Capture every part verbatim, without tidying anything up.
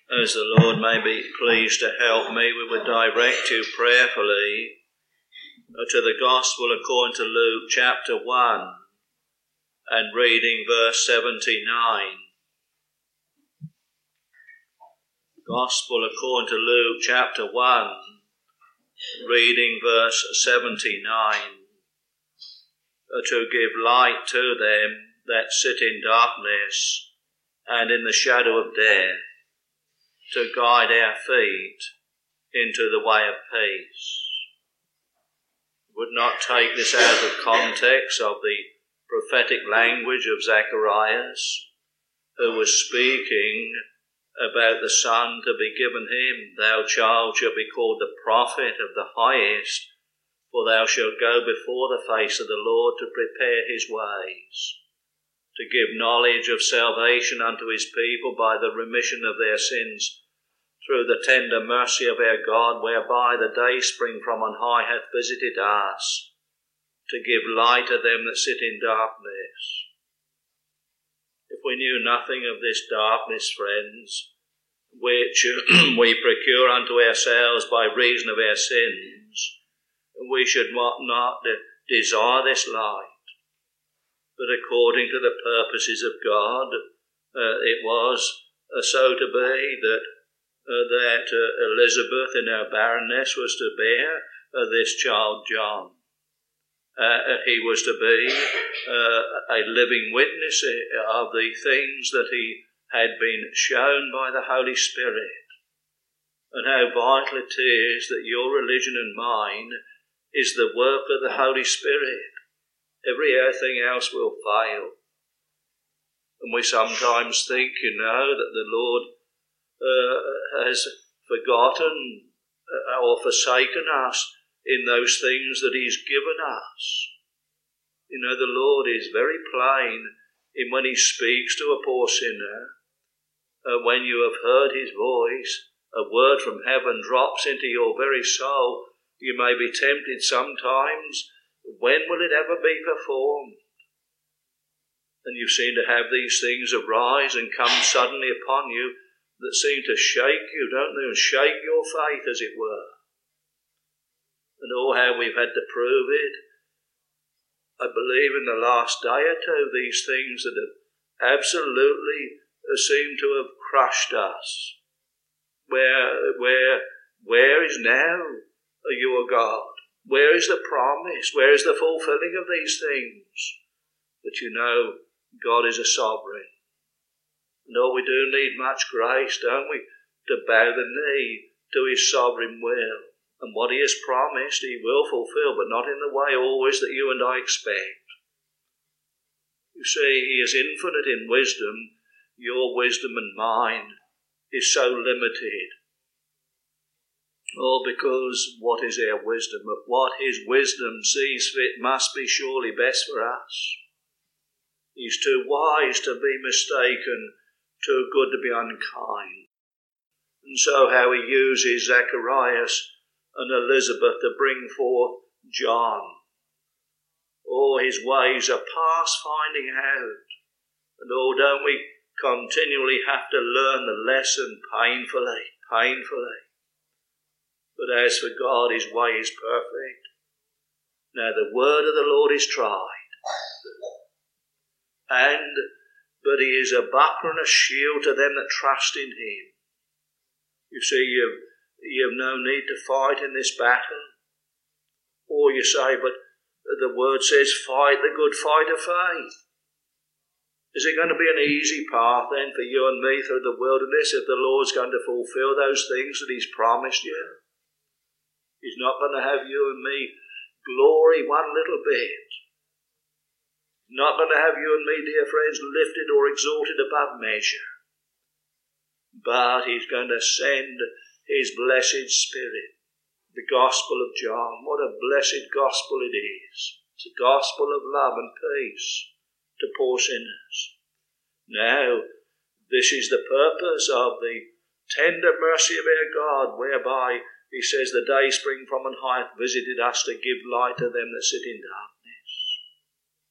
As the Lord may be pleased to help me, we would direct you prayerfully to the Gospel according to Luke chapter one and reading verse seventy-nine. Gospel according to Luke chapter one, reading verse seventy-nine. To give light to them that sit in darkness and in the shadow of death, to guide our feet into the way of peace. Would not take this out of context of the prophetic language of Zacharias, who was speaking about the son to be given him. Thou child shalt be called the prophet of the highest, for thou shalt go before the face of the Lord to prepare his ways, to give knowledge of salvation unto his people by the remission of their sins, through the tender mercy of our God, whereby the day spring from on high hath visited us, to give light to them that sit in darkness. If we knew nothing of this darkness, friends, which we procure unto ourselves by reason of our sins, we should not desire this light. But according to the purposes of God, uh, it was uh, so to be that uh, that uh, Elizabeth in her barrenness was to bear uh, this child John. Uh, he was to be uh, a living witness of the things that he had been shown by the Holy Spirit, and how vital it is that your religion and mine is the work of the Holy Spirit. Everything else will fail. And we sometimes think, you know, that the Lord uh, has forgotten or forsaken us in those things that he's given us. You know, the Lord is very plain in when he speaks to a poor sinner. Uh, when you have heard his voice, a word from heaven drops into your very soul. You may be tempted sometimes, when will it ever be performed? And you seem to have these things arise and come suddenly upon you that seem to shake you, don't they? And shake your faith, as it were. And oh, how we've had to prove it. I believe in the last day or two, these things that have absolutely seemed to have crushed us. Where, where, where is now your God? Where is the promise? Where is the fulfilling of these things? But you know, God is a sovereign. And oh, we do need much grace, don't we, to bow the knee to his sovereign will. And what he has promised, he will fulfill, but not in the way always that you and I expect. You see, he is infinite in wisdom. Your wisdom and mine is so limited. Oh, because what is our wisdom? But what his wisdom sees fit must be surely best for us. He's too wise to be mistaken, too good to be unkind. And so how he uses Zacharias and Elizabeth to bring forth John. Oh, his ways are past finding out. And oh, don't we continually have to learn the lesson painfully, painfully. But as for God, his way is perfect. Now the word of the Lord is tried. And, but he is a buckler and a shield to them that trust in him. You see, you've, you've no need to fight in this battle. Or you say, but the word says, fight the good fight of faith. Is it going to be an easy path then for you and me through the wilderness if the Lord's going to fulfill those things that he's promised you? He's not going to have you and me glory one little bit. He's not going to have you and me, dear friends, lifted or exalted above measure. But he's going to send his blessed Spirit. The Gospel of John, what a blessed gospel it is. It's a gospel of love and peace to poor sinners. Now, this is the purpose of the tender mercy of our God, whereby he says, the day spring from on high hath visited us to give light to them that sit in darkness.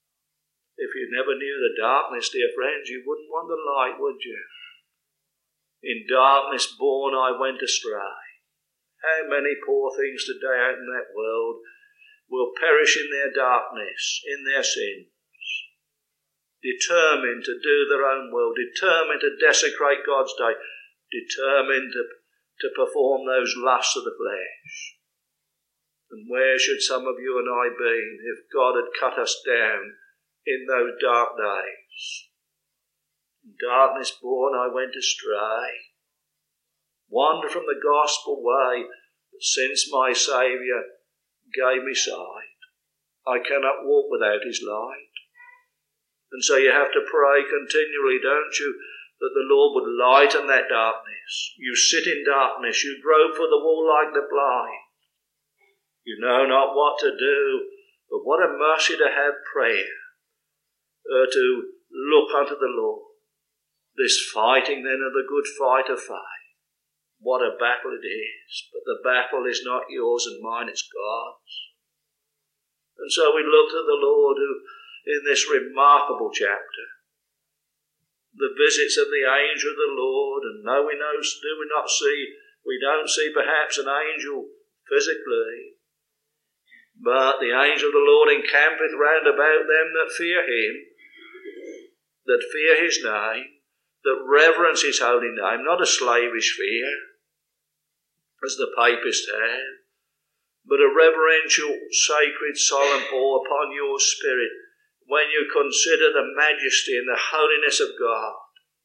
If you never knew the darkness, dear friends, you wouldn't want the light, would you? In darkness born I went astray. How many poor things today out in that world will perish in their darkness, in their sins, determined to do their own will, determined to desecrate God's day, determined to, to perform those lusts of the flesh. And where should some of you and I be if God had cut us down in those dark days? In darkness born I went astray, wandered from the gospel way, but since my Saviour gave me sight, I cannot walk without his light. And so you have to pray continually, don't you, that the Lord would lighten that darkness. You sit in darkness, you grope for the wall like the blind. You know not what to do, but what a mercy to have prayer, uh, to look unto the Lord. This fighting then of the good fight of faith. What a battle it is, but the battle is not yours and mine, it's God's. And so we look to the Lord who, in this remarkable chapter, the visits of the angel of the Lord, and no, we know, do we not see, we don't see perhaps an angel physically, but the angel of the Lord encampeth round about them that fear him, that fear his name, that reverence his holy name, not a slavish fear, as the papists have, but a reverential, sacred, solemn awe upon your spirit when you consider the majesty and the holiness of God.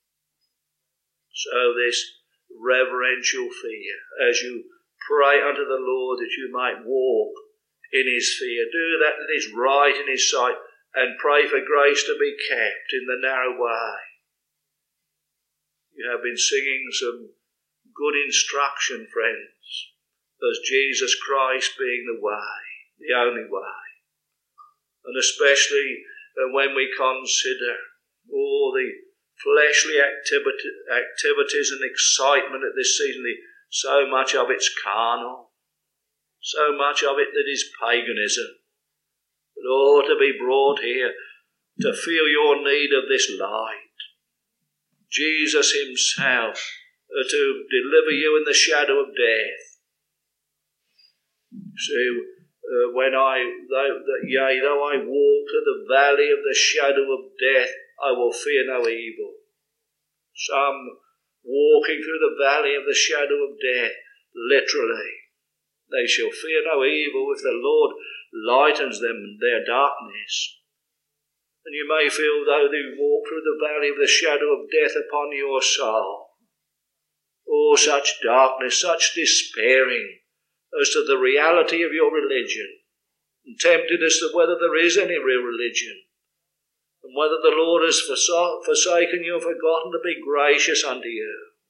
So this reverential fear, as you pray unto the Lord that you might walk in his fear, do that that is right in his sight, and pray for grace to be kept in the narrow way. You have been singing some good instruction, friends, as Jesus Christ being the way, the only way. And especially when we consider all the fleshly activity, activities and excitement at this season, so much of it's carnal, so much of it that is paganism, but all to be brought here to feel your need of this light. Jesus himself uh, to deliver you in the shadow of death. See, uh, when I, though, yea, though I walk through the valley of the shadow of death, I will fear no evil. Some walking through the valley of the shadow of death, literally, they shall fear no evil if the Lord lightens them their darkness. And you may feel, though you walk through the valley of the shadow of death upon your soul, oh, such darkness, such despairing as to the reality of your religion, and tempted as to whether there is any real religion, and whether the Lord has forsaken you and forgotten to be gracious unto you.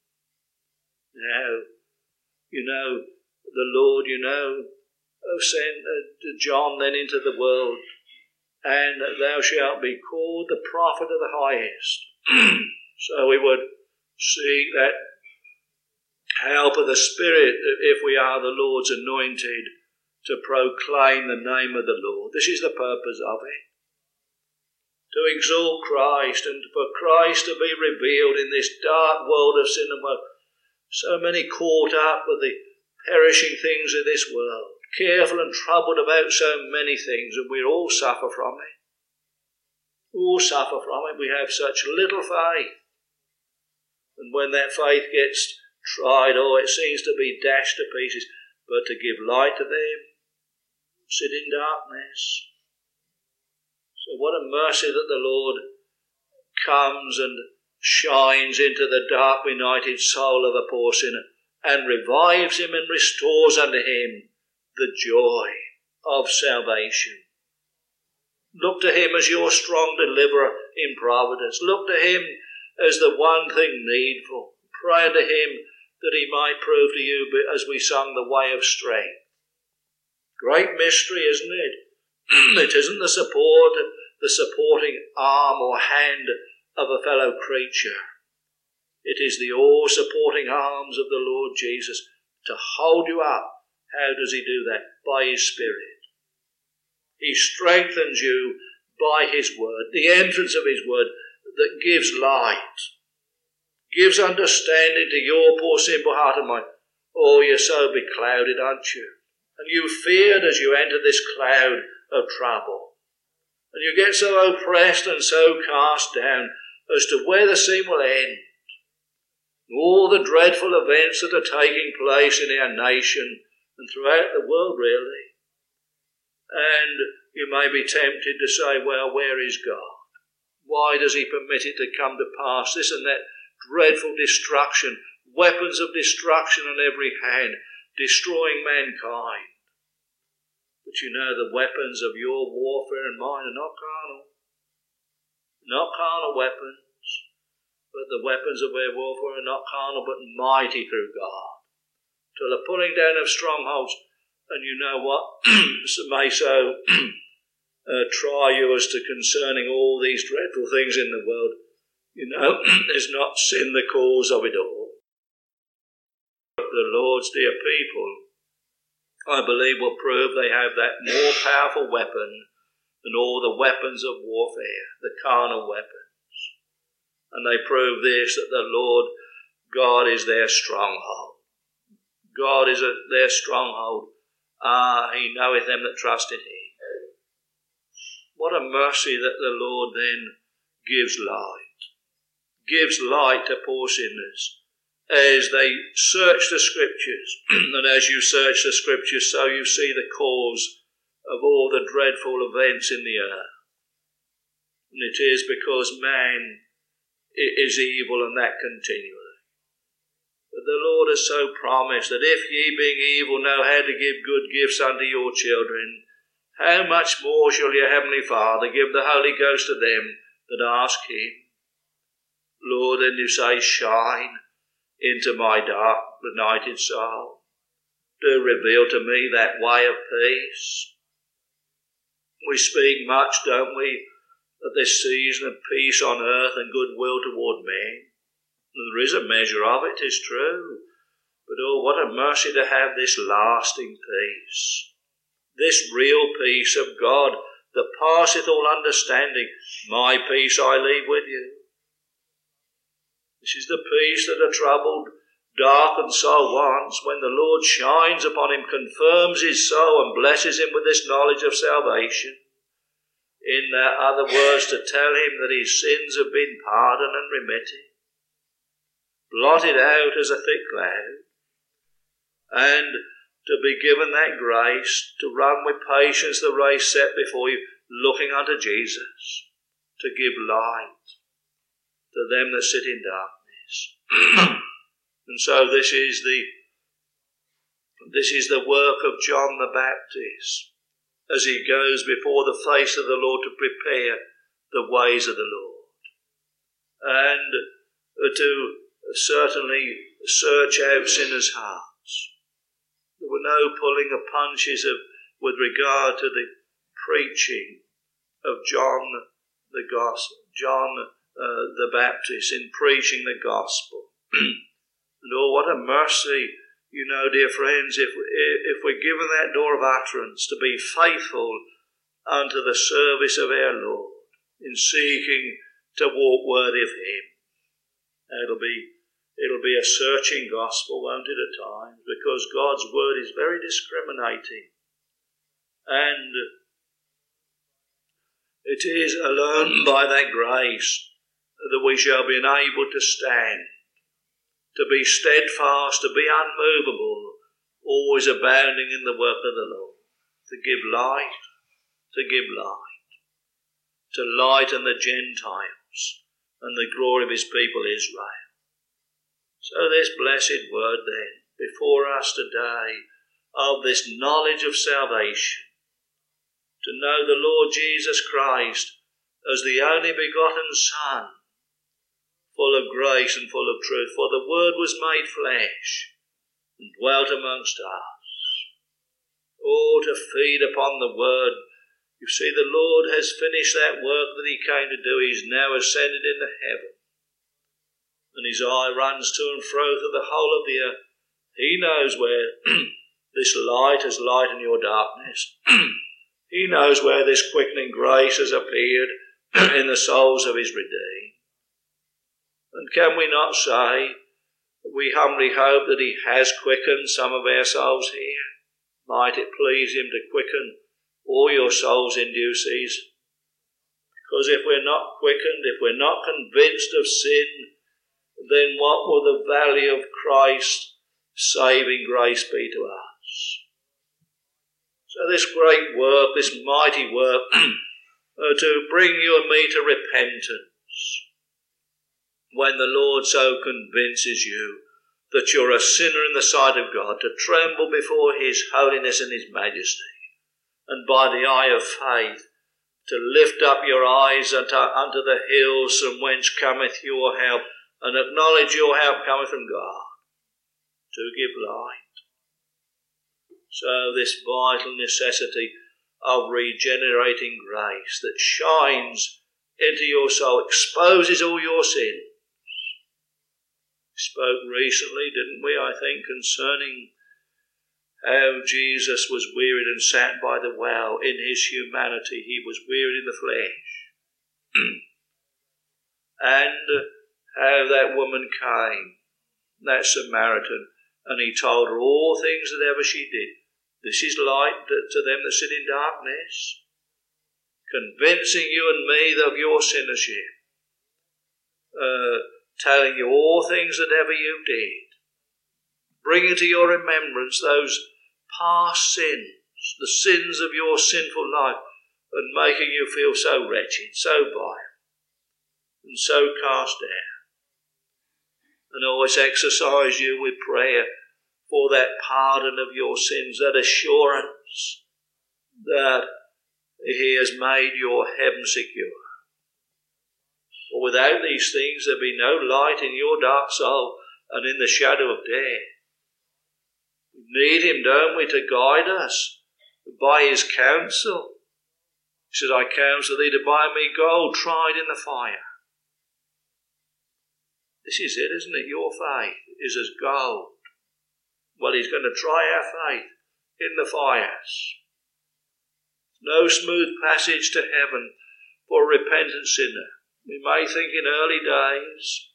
Now, you know, the Lord, you know, sent John then into the world, and thou shalt be called the prophet of the highest. So we would seek that help of the Spirit if we are the Lord's anointed to proclaim the name of the Lord. This is the purpose of it. To exalt Christ and for Christ to be revealed in this dark world of sin and woe. So many caught up with the perishing things of this world, careful and troubled about so many things, and we all suffer from it. All suffer from it. We have such little faith. And when that faith gets tried, oh, it seems to be dashed to pieces. But to give light to them, sit in darkness. So what a mercy that the Lord comes and shines into the dark, benighted soul of a poor sinner, and revives him and restores unto him the joy of salvation. Look to him as your strong deliverer in providence. Look to him as the one thing needful. Pray unto him that he might prove to you, as we sung, the way of strength. Great mystery, isn't it? It isn't the support, the supporting arm or hand of a fellow creature. It is the all-supporting arms of the Lord Jesus to hold you up. How does he do that? By his Spirit. He strengthens you by his word, the entrance of his word that gives light, gives understanding to your poor simple heart and mind. Oh, you're so beclouded, aren't you? And you feared as you enter this cloud of trouble. And you get so oppressed and so cast down as to where the scene will end. All the dreadful events that are taking place in our nation and throughout the world, really. And you may be tempted to say, well, where is God? Why does he permit it to come to pass? This and that dreadful destruction, weapons of destruction on every hand, destroying mankind. But you know, the weapons of your warfare and mine are not carnal. Not carnal weapons. But the weapons of our warfare are not carnal, but mighty through God. To the pulling down of strongholds. And you know what? may so uh, try you as to concerning all these dreadful things in the world. You know, is not sin the cause of it all? The Lord's dear people, I believe, will prove they have that more powerful weapon than all the weapons of warfare, the carnal weapons. And they prove this, that the Lord God is their stronghold. God is a, their stronghold. Ah, he knoweth them that trust in him. What a mercy that the Lord then gives light. Gives light to poor sinners as they search the Scriptures. And as you search the Scriptures, so you see the cause of all the dreadful events in the earth. And it is because man is evil, and that continually. But the Lord has so promised that if ye, being evil, know how to give good gifts unto your children, how much more shall your heavenly Father give the Holy Ghost to them that ask him? Lord, and you say, shine into my dark, benighted soul. Do reveal to me that way of peace. We speak much, don't we, of this season of peace on earth and goodwill toward men. And there is a measure of it, 'tis true. But oh, what a mercy to have this lasting peace. This real peace of God that passeth all understanding. My peace I leave with you. This is the peace that a troubled, darkened soul wants when the Lord shines upon him, confirms his soul and blesses him with this knowledge of salvation. In other words, to tell him that his sins have been pardoned and remitted, blotted out as a thick cloud, and to be given that grace to run with patience the race set before you, looking unto Jesus, to give light to them that sit in darkness. And so this is the this is the work of John the Baptist, as he goes before the face of the Lord to prepare the ways of the Lord, and to certainly search out sinners' hearts. There were no pulling of punches of, with regard to the preaching of John the Gospel, John uh, the Baptist in preaching the gospel. And oh, what a mercy, you know, dear friends, if if we're given that door of utterance to be faithful unto the service of our Lord in seeking to walk worthy of him. It'll be It'll be a searching gospel, won't it, at times, because God's word is very discriminating. And it is alone by that grace that we shall be enabled to stand, to be steadfast, to be unmovable, always abounding in the work of the Lord, to give light, to give light, to lighten the Gentiles and the glory of his people Israel. So this blessed word then before us today of this knowledge of salvation, to know the Lord Jesus Christ as the only begotten Son, full of grace and full of truth, for the Word was made flesh and dwelt amongst us. Oh, to feed upon the Word. You see, the Lord has finished that work that he came to do. He's now ascended into heaven. And his eye runs to and fro through the whole of the earth. He knows where this light has lightened your darkness. He knows where this quickening grace has appeared in the souls of his redeemed. And can we not say, we humbly hope that he has quickened some of our souls here? Might it please him to quicken all your souls in due season? Because if we're not quickened, if we're not convinced of sin, then what will the value of Christ's saving grace be to us? So this great work, this mighty work, uh, to bring you and me to repentance, when the Lord so convinces you that you're a sinner in the sight of God, to tremble before his holiness and his majesty, and by the eye of faith, to lift up your eyes unto, unto the hills from whence cometh your help, and acknowledge your help cometh from God, to give light. So this vital necessity of regenerating grace that shines into your soul, exposes all your sins. We spoke recently, didn't we, I think, concerning how Jesus was wearied and sat by the well. In his humanity, he was wearied in the flesh. And how that woman came, that Samaritan, and he told her all things that ever she did. This is light to them that sit in darkness, convincing you and me of your sinnership, uh, telling you all things that ever you did, bringing to your remembrance those past sins, the sins of your sinful life, and making you feel so wretched, so vile, and so cast down. And always exercise you with prayer for that pardon of your sins, that assurance that he has made your heaven secure. For without these things there be no light in your dark soul and in the shadow of death. We need him, don't we, to guide us by his counsel. He says, I counsel thee to buy me gold tried in the fire. This is it, isn't it? Your faith is as gold. Well, he's going to try our faith in the fires. No smooth passage to heaven for a repentant sinner. We may think in early days,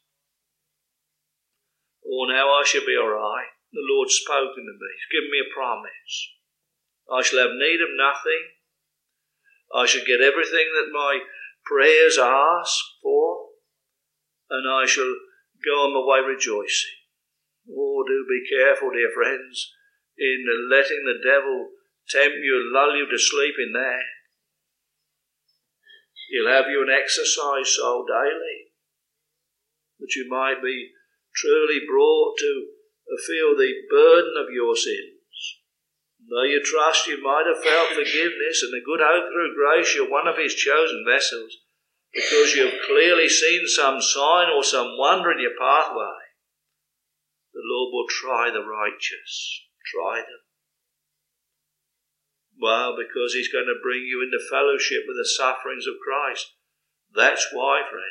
oh, now I shall be all right. The Lord's spoken to me. He's given me a promise. I shall have need of nothing. I shall get everything that my prayers ask for, and I shall go on my way rejoicing. Oh, do be careful, dear friends, in letting the devil tempt you and lull you to sleep in there. He'll have you an exercise soul daily, that you might be truly brought to feel the burden of your sins. Though you trust you might have felt forgiveness and a good hope through grace, you're one of his chosen vessels, because you've clearly seen some sign or some wonder in your pathway. The Lord will try the righteous. Try them. Well, because he's going to bring you into fellowship with the sufferings of Christ. That's why, friend.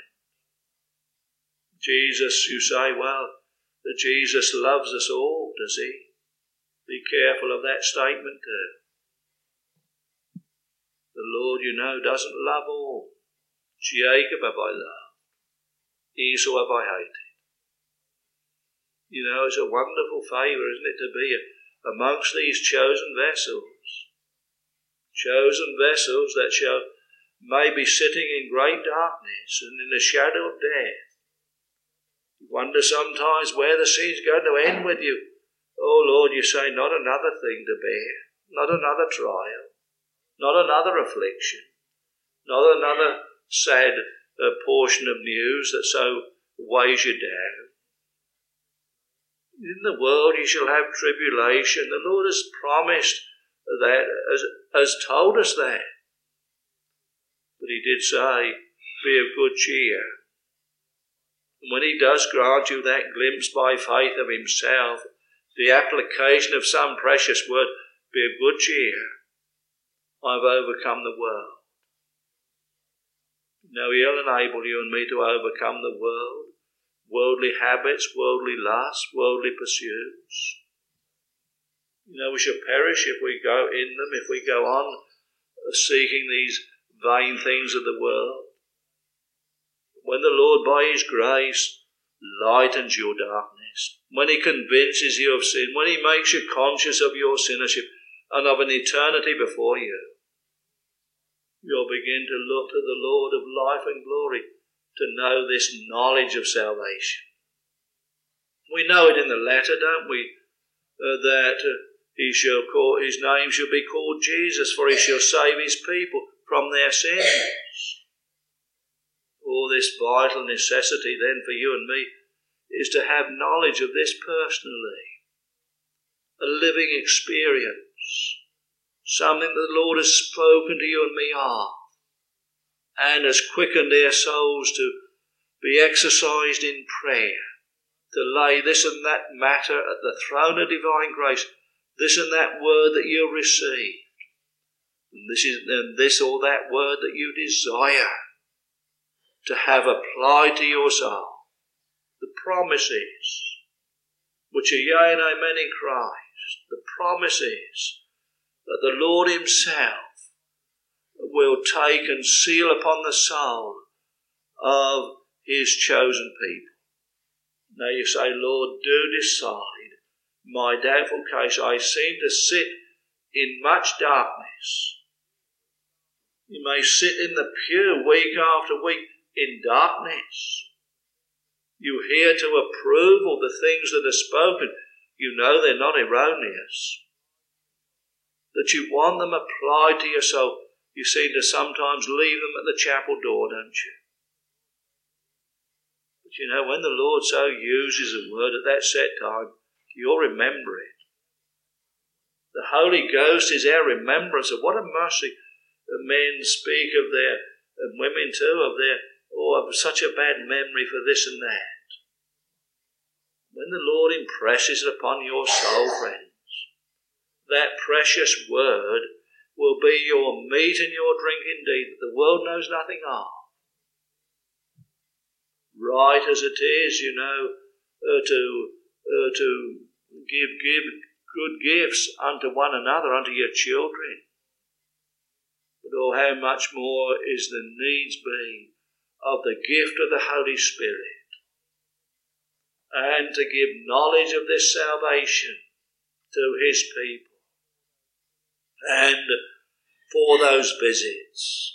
Jesus, you say, well, that Jesus loves us all, does he? Be careful of that statement too. The Lord, you know, doesn't love all. Jacob have I loved. Esau have I hated. You know, it's a wonderful favour, isn't it, to be amongst these chosen vessels. Chosen vessels that shall may be sitting in great darkness and in the shadow of death. You wonder sometimes where the scene's going to end with you. Oh Lord, you say, not another thing to bear, not another trial, not another affliction, not another sad uh, portion of news that so weighs you down. In the world you shall have tribulation. The Lord has promised that, has, has told us that. But he did say, be of good cheer. And when he does grant you that glimpse by faith of himself, the application of some precious word, be of good cheer. I've overcome the world. Now he'll enable you and me to overcome the world. Worldly habits, worldly lusts, worldly pursuits. You know, we shall perish if we go in them, if we go on seeking these vain things of the world. When the Lord, by his grace, lightens your darkness, when he convinces you of sin, when he makes you conscious of your sinnership and of an eternity before you, you'll begin to look to the Lord of life and glory to know this knowledge of salvation. We know it in the letter, don't we? Uh, that uh, he shall call, his name shall be called Jesus, for he shall save his people from their sins. All this vital necessity then for you and me is to have knowledge of this personally, a living experience, something that the Lord has spoken to you and me of, and has quickened their souls to be exercised in prayer, to lay this and that matter at the throne of divine grace, this and that word that you received, and this is and this or that word that you desire to have applied to your soul. The promises which are yea and amen in Christ, the promises that the Lord himself will take and seal upon the soul of his chosen people. Now you say, Lord, do decide my doubtful case. I seem to sit in much darkness. You may sit in the pew week after week in darkness. You hear to approval the things that are spoken. You know they're not erroneous. That you want them applied to your soul. You seem to sometimes leave them at the chapel door, don't you? But you know, when the Lord so uses a word at that set time, you'll remember it. The Holy Ghost is our remembrance of what a mercy men speak of their, and women too, of their, oh, of such a bad memory for this and that. When the Lord impresses it upon your soul, friends, that precious word will be your meat and your drink indeed, that the world knows nothing of. Right as it is, you know, uh, to uh, to give give good gifts unto one another, unto your children. But oh, how much more is the needs be of the gift of the Holy Spirit, and to give knowledge of this salvation to his people, and for those visits.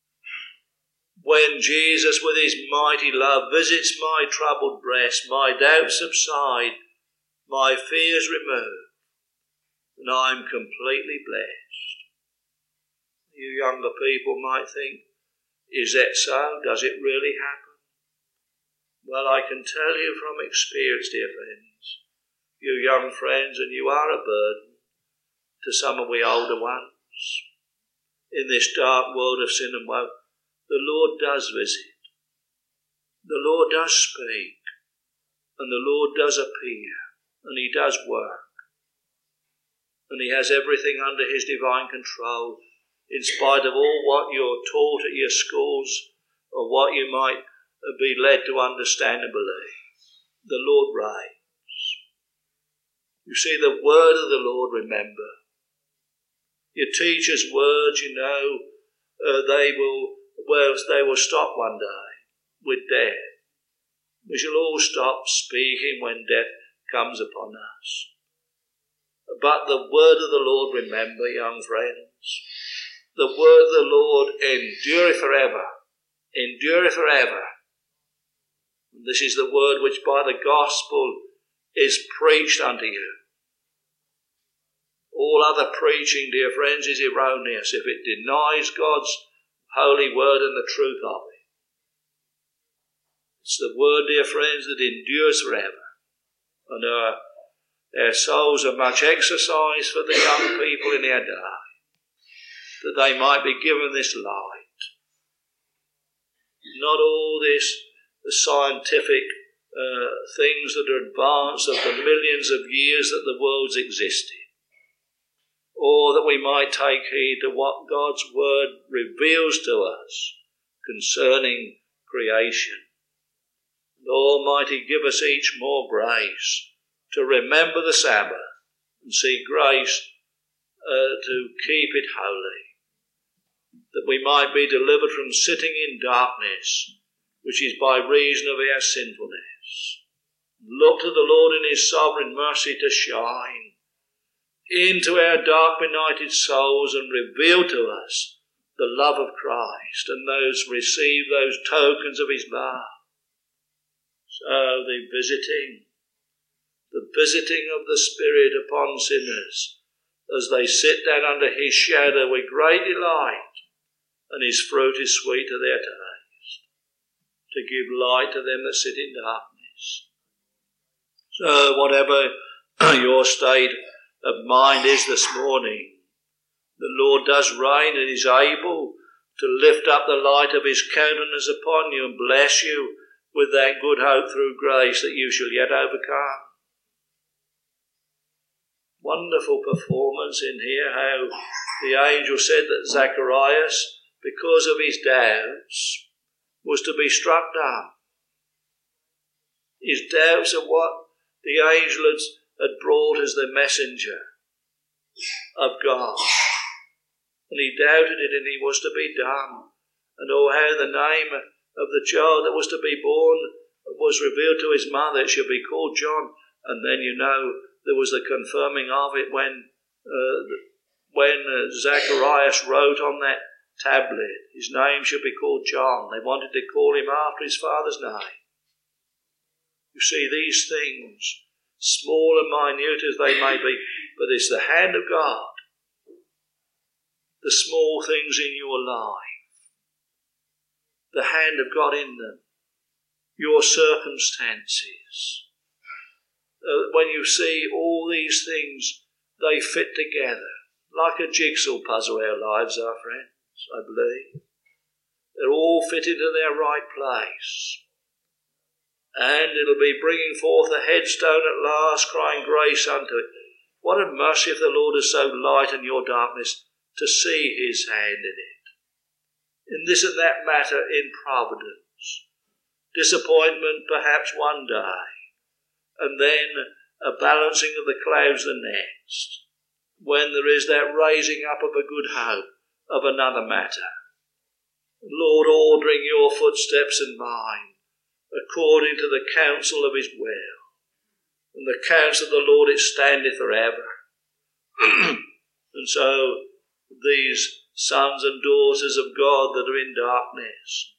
When Jesus with his mighty love visits my troubled breast, my doubts subside, my fears remove, and I'm completely blessed. You younger people might think, is that so? Does it really happen? Well, I can tell you from experience, dear friends, you young friends, and you are a burden to some of we older ones. In this dark world of sin and woe, the Lord does visit. The Lord does speak. And the Lord does appear. And he does work. And he has everything under his divine control, in spite of all what you're taught at your schools, or what you might be led to understand and believe. The Lord reigns. You see, the word of the Lord, remember. Your teacher's words, you know, uh, they will, well, they will stop one day with death. We shall all stop speaking when death comes upon us. But the word of the Lord, remember, young friends, the word of the Lord endureth forever, endureth forever. And this is the word which by the gospel is preached unto you. All other preaching, dear friends, is erroneous if it denies God's holy word and the truth of it. It's the word, dear friends, that endures forever. And our, our souls are much exercised for the young people in our day, that they might be given this light. Not all this the scientific uh, things that are advanced of the millions of years that the world's existed. Or that we might take heed to what God's word reveals to us concerning creation. The Almighty give us each more grace to remember the Sabbath and see grace uh, to keep it holy, that we might be delivered from sitting in darkness, which is by reason of our sinfulness, Look to the Lord in his sovereign mercy to shine into our dark benighted souls and reveal to us the love of Christ, and those receive those tokens of his love. So the visiting, the visiting of the Spirit upon sinners as they sit down under his shadow with great delight, and his fruit is sweet to their taste, to give light to them that sit in darkness. So whatever your state of mind is this morning, the Lord does reign and is able to lift up the light of his countenance upon you and bless you with that good hope through grace that you shall yet overcome. Wonderful performance in here, how the angel said that Zacharias, because of his doubts, was to be struck dumb. His doubts of what the angel had, had brought as the messenger of God. And he doubted it, and he was to be dumb. And oh, how the name of the child that was to be born was revealed to his mother. It should be called John. And then, you know, there was the confirming of it when uh, when uh, Zacharias wrote on that tablet, his name should be called John. They wanted to call him after his father's name. You see, these things, small and minute as they may be, but it's the hand of God. The small things in your life, the hand of God in them, your circumstances. Uh, when you see all these things, they fit together like a jigsaw puzzle. Our lives are, friends, I believe. They're all fit into their right place. And it'll be bringing forth a headstone at last, crying grace unto it. What a mercy if the Lord is so light in your darkness to see his hand in it. In this and that matter in providence. Disappointment perhaps one day, and then a balancing of the clouds the next, when there is that raising up of a good hope of another matter. Lord, ordering your footsteps and mine according to the counsel of his will. And the counsel of the Lord, it standeth forever. And so these sons and daughters of God that are in darkness,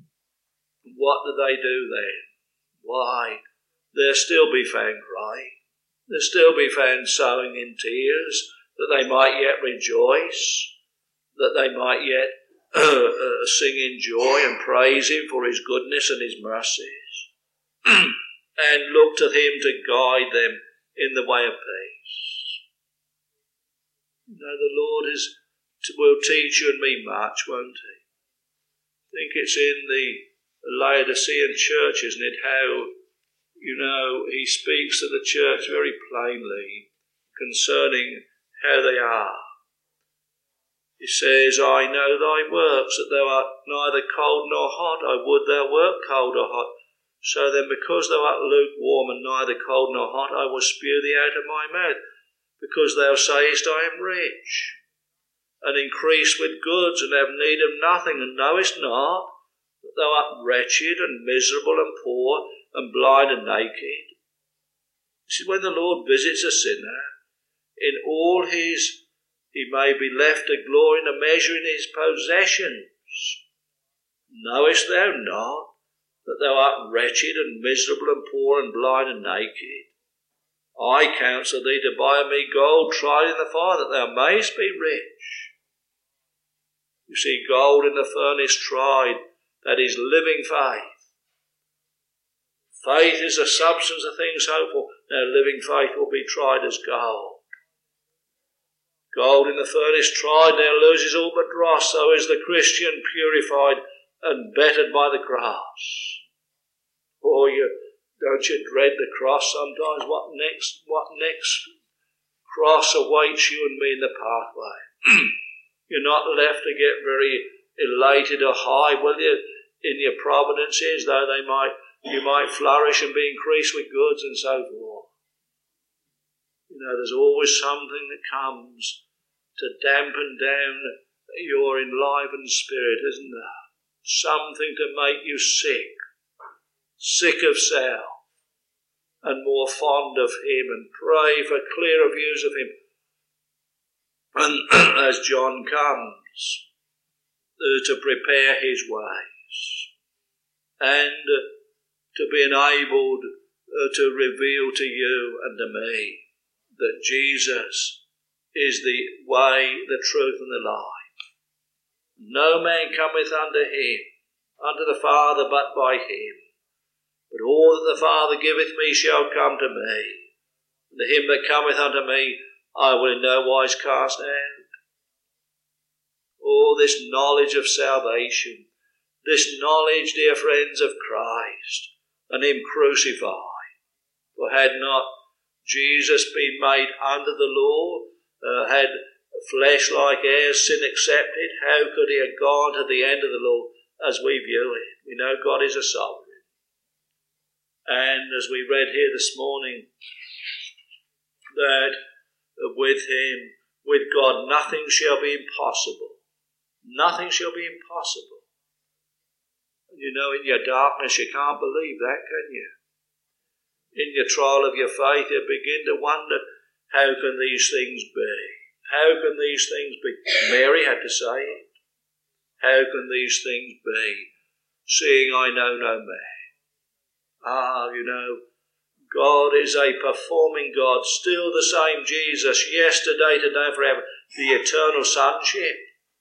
what do they do then? Why, they'll still be found crying. They'll still be found sowing in tears, that they might yet rejoice, that they might yet uh, uh, sing in joy and praise him for his goodness and his mercies, and look to him to guide them in the way of peace. You know, the Lord is will teach you and me much, won't he? I think it's in the Laodicean church, isn't it, how, you know, he speaks to the church very plainly concerning how they are. He says, I know thy works, that thou art neither cold nor hot. I would thou wert cold or hot. So then, because thou art lukewarm and neither cold nor hot, I will spew thee out of my mouth. Because thou sayest, I am rich, and increase with goods, and have need of nothing, and knowest not that thou art wretched and miserable and poor and blind and naked. This is when the Lord visits a sinner in all his, he may be left to glory in a measure in his possessions. Knowest thou not that thou art wretched and miserable and poor and blind and naked? I counsel thee to buy of me gold tried in the fire, that thou mayest be rich. You see, gold in the furnace tried, that is living faith. Faith is the substance of things hoped for. Now living faith will be tried as gold. Gold in the furnace tried now loses all but dross, so is the Christian purified and bettered by the cross. Oh, you, don't you dread the cross sometimes? What next, what next cross awaits you and me in the pathway? You're not left to get very elated or high, will you, in your providences, though they might, you might flourish and be increased with goods and so forth. You know, there's always something that comes to dampen down your enlivened spirit, isn't there? Something to make you sick, sick of self, and more fond of him, and pray for clearer views of him. And as John comes uh, to prepare his ways, and uh, to be enabled uh, to reveal to you and to me that Jesus is the way, the truth, and the life. No man cometh unto him, unto the Father, but by him. But all that the Father giveth me shall come to me. And to him that cometh unto me, I will in no wise cast out. All this knowledge of salvation, this knowledge, dear friends, of Christ, and him crucified. For had not Jesus been made under the law, uh, had flesh like ours, sin accepted, how could he have gone to the end of the law as we view it? We know God is a sovereign. And as we read here this morning, that with him, with God, nothing shall be impossible. Nothing shall be impossible. You know, in your darkness, you can't believe that, can you? In your trial of your faith, you begin to wonder, how can these things be? How can these things be? Mary had to say it. How can these things be, seeing I know no man? Ah, you know, God is a performing God, still the same Jesus, yesterday, today, forever. The eternal sonship.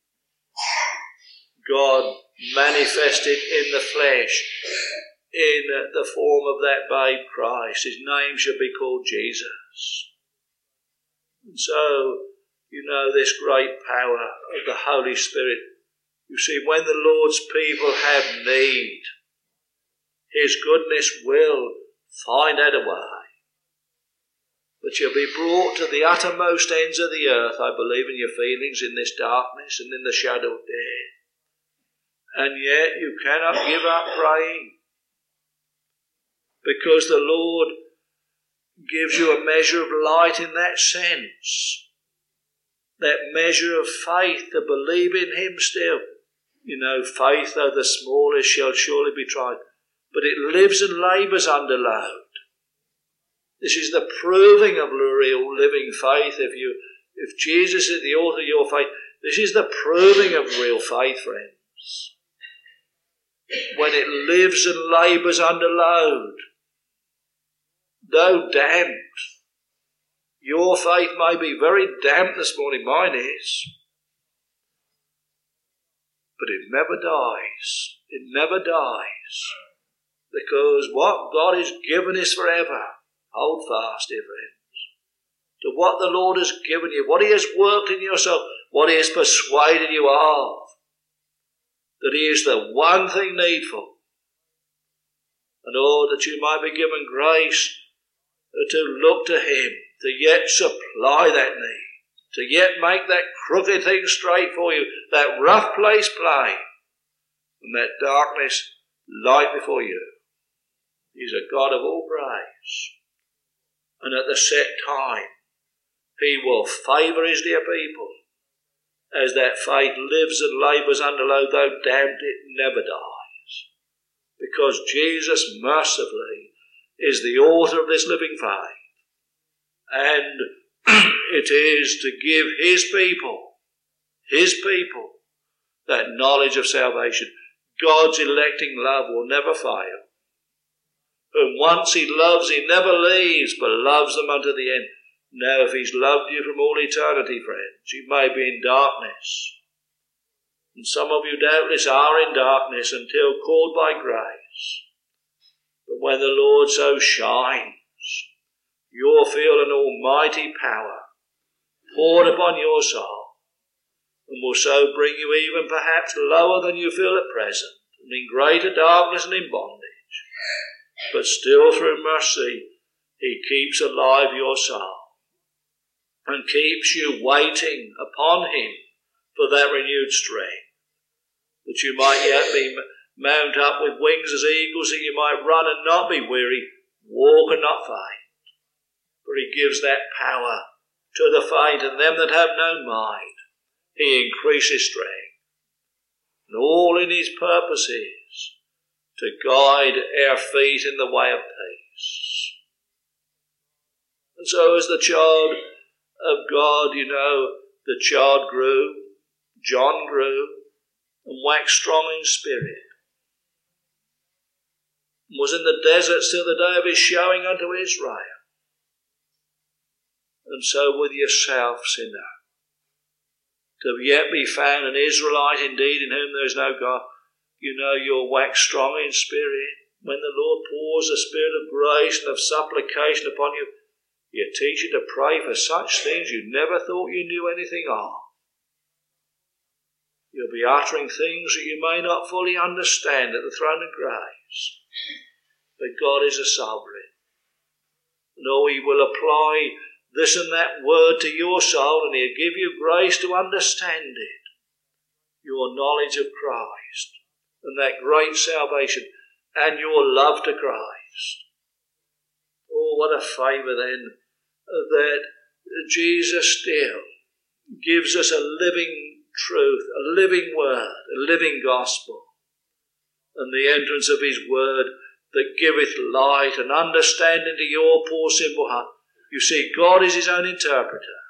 God manifested in the flesh, in the form of that babe Christ. His name should be called Jesus. And so, you know, this great power of the Holy Spirit. You see, when the Lord's people have need, his goodness will find out a way. But you'll be brought to the uttermost ends of the earth, I believe, in your feelings, in this darkness and in the shadow of death. And yet you cannot give up praying, because the Lord gives you a measure of light in that sense, that measure of faith to believe in him still. You know, faith, though the smallest, shall surely be tried, but it lives and labours under load. This is the proving of real living faith. If you, if Jesus is the author of your faith, this is the proving of real faith, friends. When it lives and labours under load, though damped. Your faith may be very damp this morning, mine is. But it never dies. It never dies. Because what God has given is forever. Hold fast, dear friends, to what the Lord has given you, what he has worked in yourself, what he has persuaded you of, that he is the one thing needful. And oh, that you might be given grace to look to him, to yet supply that need, to yet make that crooked thing straight for you, that rough place plain, and that darkness light before you. He's a God of all grace. And at the set time, he will favour his dear people, as that faith lives and labours under load, though damped, it never dies. Because Jesus mercifully is the author of this living faith. And it is to give his people, his people, that knowledge of salvation. God's electing love will never fail. Whom once he loves, he never leaves, but loves them unto the end. Now, if he's loved you from all eternity, friends, you may be in darkness. And some of you doubtless are in darkness until called by grace. But when the Lord so shines, you'll feel an almighty power poured upon your soul, and will so bring you even perhaps lower than you feel at present, and in greater darkness and in bondage. But still through mercy, he keeps alive your soul, and keeps you waiting upon him for that renewed strength, that you might yet be mount up with wings as eagles, that you might run and not be weary, walk and not faint. For he gives that power to the faint, and them that have no might he increases strength. And all in his purpose is to guide our feet in the way of peace. And so as the child of God, you know, the child grew, John grew, and waxed strong in spirit, and was in the desert till the day of his showing unto Israel. And so with yourself, sinner, to yet be found an Israelite indeed in whom there is no God, you know you'll wax strong in spirit. When the Lord pours the spirit of grace and of supplication upon you, He'll teach you to pray for such things you never thought you knew anything of. You'll be uttering things that you may not fully understand at the throne of grace. But God is a sovereign. And oh, He will apply this and that word to your soul, and He'll give you grace to understand it. Your knowledge of Christ, and that great salvation, and your love to Christ. Oh, what a favour then that Jesus still gives us a living truth, a living word, a living gospel, and the entrance of His word that giveth light and understanding to your poor simple heart. You see, God is His own interpreter,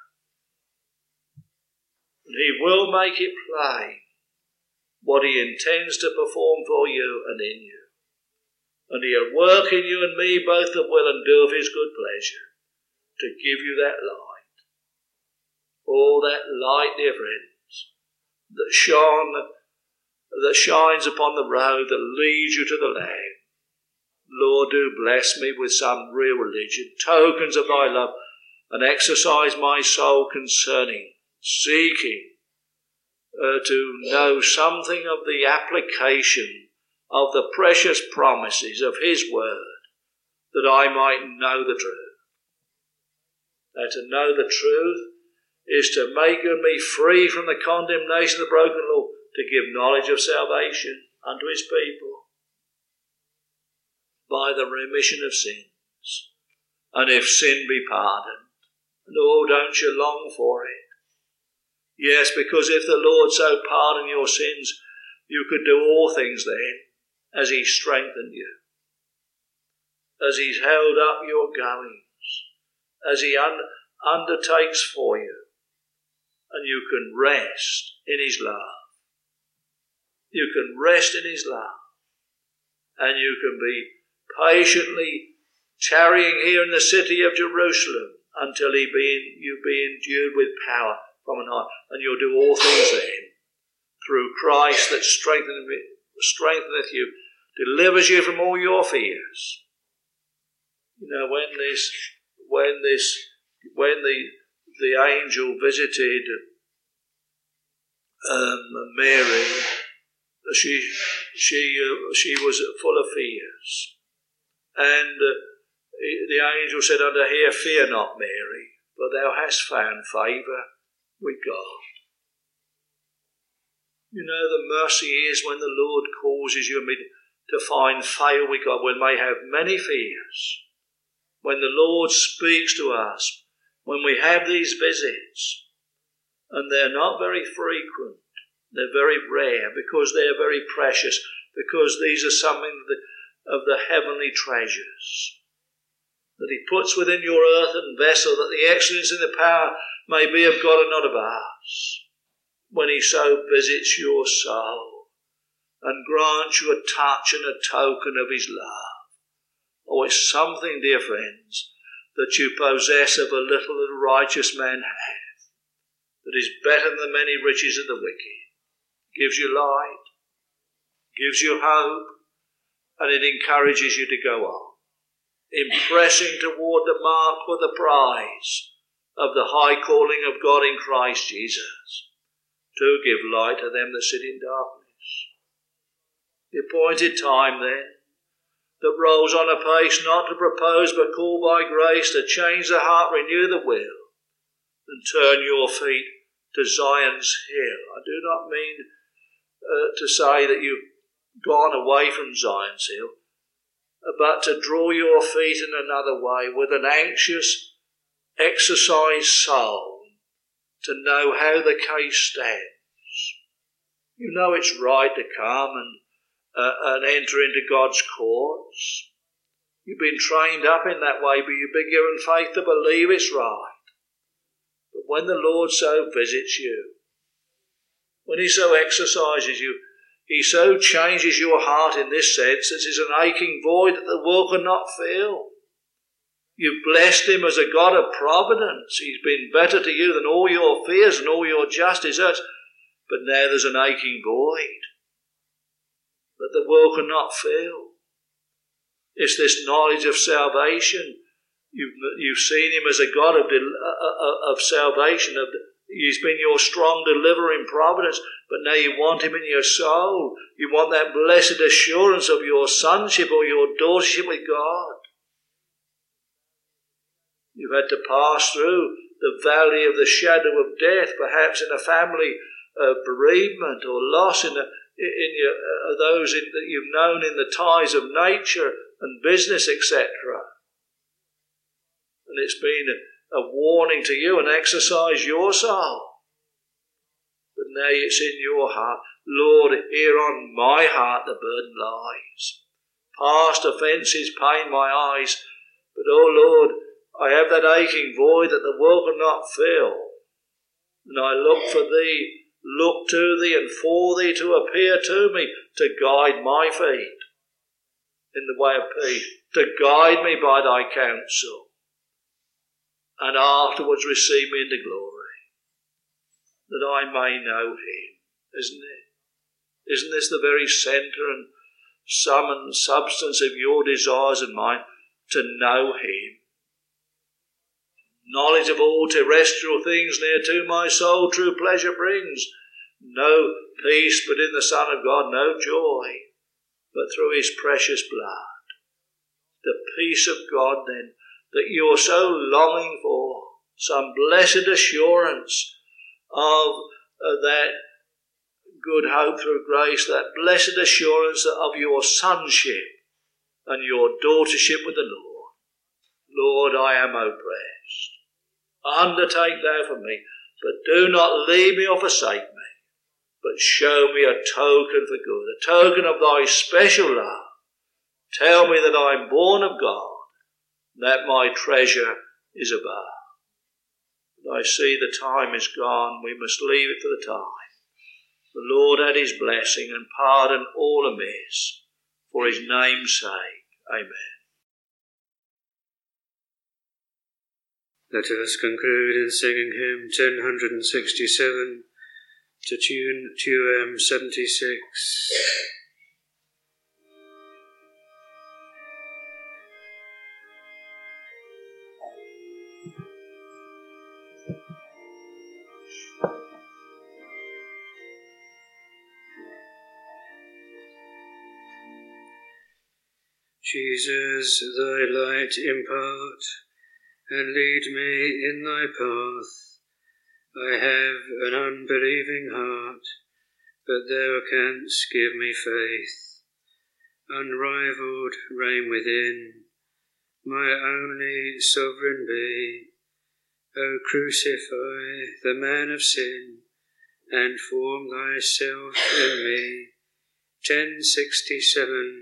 and He will make it plain what He intends to perform for you and in you. And He'll work in you and me both the will and do of His good pleasure to give you that light. Oh, that light, dear friends, that shone, that shines upon the road that leads you to the Lamb. Lord, do bless me with some real religion, tokens of Thy love, and exercise my soul concerning, seeking uh, to know something of the application of the precious promises of His word, that I might know the truth. Now, to know the truth is to make me free from the condemnation of the broken law, to give knowledge of salvation unto His people by the remission of sins, and if sin be pardoned. And oh, don't you long for it? Yes, because if the Lord so pardon your sins, you could do all things then, as He strengthened you, as He's held up your goings, as He un- undertakes for you, and you can rest in His love. You can rest in His love, and you can be patiently tarrying here in the city of Jerusalem until He be you be endued with power from on high, and you'll do all things then through Christ that strengtheneth, strengtheneth you, delivers you from all your fears. You know, when this, when this, when the the angel visited um, Mary, she she uh, she was full of fears, and uh, the angel said unto her, "Fear not, Mary, for thou hast found favour with God." You know, the mercy is when the Lord causes you and me to find favour with God, when we may have many fears, when the Lord speaks to us, when we have these visits, and they're not very frequent, they're very rare, because they're very precious, because these are something of the, of the heavenly treasures that He puts within your earthen vessel, that the excellence and the power may be of God and not of us. When He so visits your soul and grants you a touch and a token of His love. Oh, it's something, dear friends, that you possess of a little that a righteous man hath, that is better than the many riches of the wicked. Gives you light, gives you hope, and it encourages you to go on, impressing toward the mark for the prize of the high calling of God in Christ Jesus, to give light to them that sit in darkness. The appointed time then, that rolls on apace, not to propose but call by grace, to change the heart, renew the will, and turn your feet to Zion's hill. I do not mean uh, to say that you've gone away from Zion's hill, but to draw your feet in another way with an anxious, exercised soul, to know how the case stands. You know it's right to come and, uh, and enter into God's courts. You've been trained up in that way, but you've been given faith to believe it's right. But when the Lord so visits you, when he so exercises you, he so changes your heart in this sense that it's an aching void that the world cannot fill. You've blessed him as a God of providence. He's been better to you than all your fears and all your just deserts. But now there's an aching void that the world cannot fill. It's this knowledge of salvation. You've, you've seen him as a God of, of, of salvation. Of, he's been your strong deliverer in providence. But now you want him in your soul. You want that blessed assurance of your sonship or your daughtership with God. You've had to pass through the valley of the shadow of death, perhaps in a family uh, bereavement or loss in, the, in your, uh, those in, that you've known in the ties of nature and business, et cetera. And it's been a, a warning to you and exercise your soul. But now it's in your heart. Lord, here on my heart the burden lies. Past offences pain my eyes, but oh Lord, I have that aching void that the world cannot fill. And I look for thee, look to thee and for thee to appear to me, to guide my feet in the way of peace, to guide me by thy counsel, and afterwards receive me into glory, that I may know him. Isn't it? Isn't this the very centre and sum and substance of your desires and mine, to know him? Knowledge of all terrestrial things near to my soul true pleasure brings. No peace but in the Son of God, no joy but through his precious blood. The peace of God then that you're so longing for, some blessed assurance of uh, that good hope through grace, that blessed assurance of your sonship and your daughtership with the Lord. Lord, I am oppressed. Undertake thou for me, but do not leave me or forsake me, but show me a token for good, a token of thy special love. Tell me that I am born of God, that my treasure is above. But I see the time is gone, we must leave it for the time. The Lord add his blessing and pardon all amiss, for his name's sake. Amen. Let us conclude in singing hymn ten sixty-seven to tune two M seventy-six. Jesus, thy light impart, and lead me in thy path. I have an unbelieving heart, but thou canst give me faith. Unrivalled reign within, my only sovereign be. O crucify the man of sin, and form thyself in me. ten sixty-seven.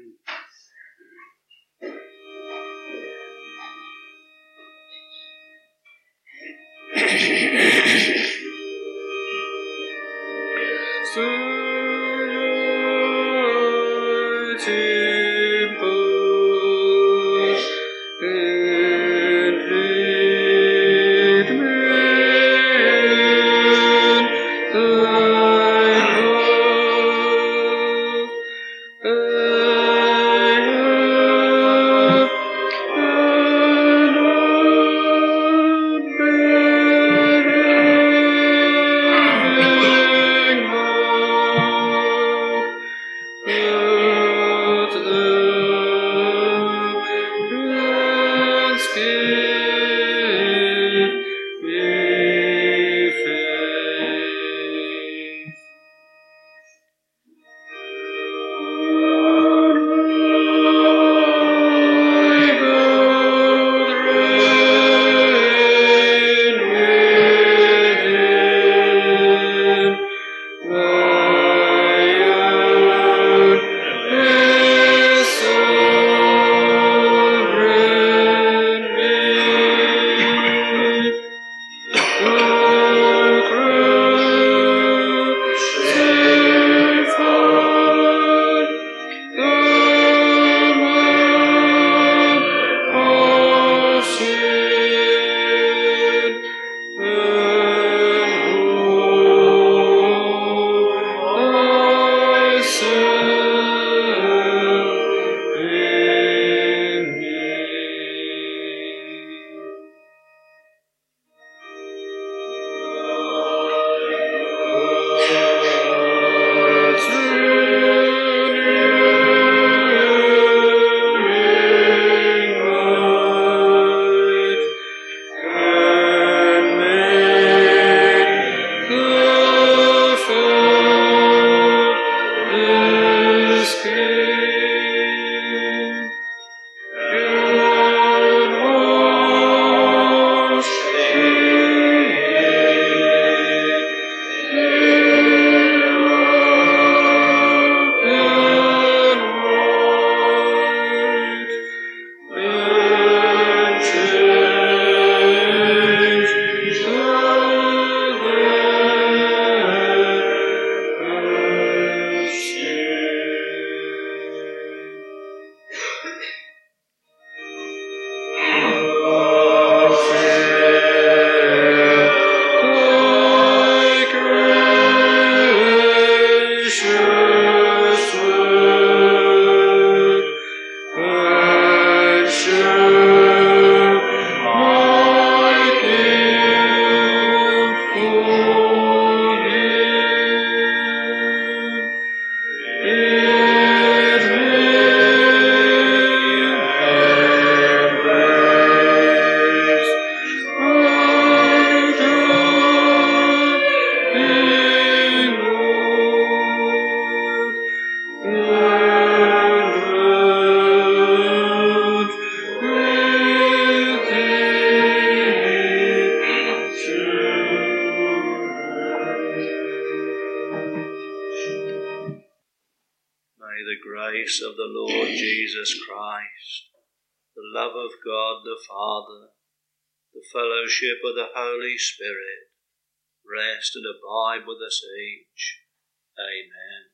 grace of the Lord Jesus Christ, the love of God the Father, the fellowship of the Holy Spirit, rest and abide with us each. Amen.